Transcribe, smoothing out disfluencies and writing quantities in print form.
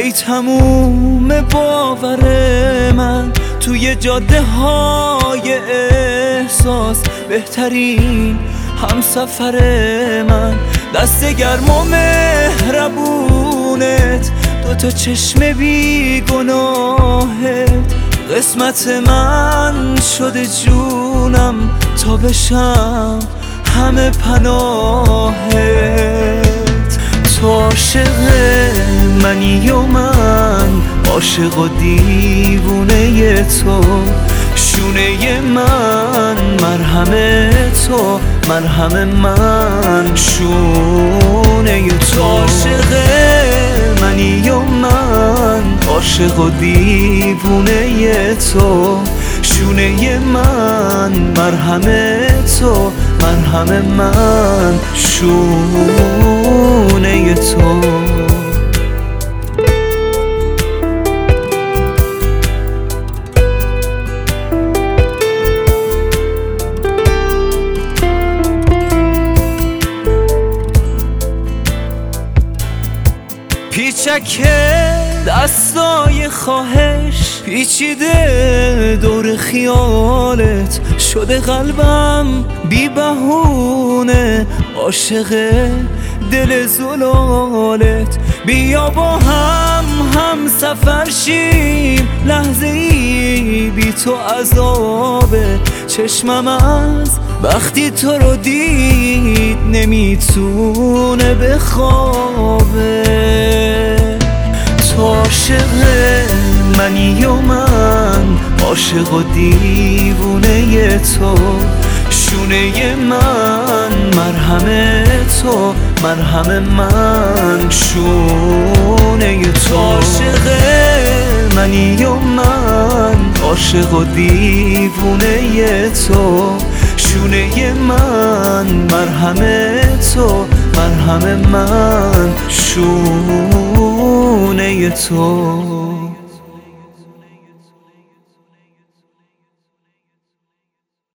ای تموم باور من توی جاده های احساس، بهترین همسفر من، دست گرم و مهربونت، دوتا چشم بی گناهت، قسمت من شده جونم تا بشم همه پناهت. تو عاشق منی و من عاشق و دیوونه تو، شونه من مرهم تو، مرهم من شونه تو. عاشق منی و من عاشق و دیوونه تو، شونه من مرهم تو، مرهم من شونه تو. پیچک دستای خواهش پیچیده دور خیالت، شده قلبم بی بهونه عاشق دل زلالت. بیا با هم سفر شیم، لحظه ای بی تو عذابه، چشمم از وقتی تو رو دید نمیتونه بخوابه. تو عاشق منی و من عاشق و دیوونه تو، شونه من مرهم تو، مرهم من شونه تو. عاشق منی و من عاشق و دیوونه تو، شونه من مرهم تو، مرهم من شونه تو.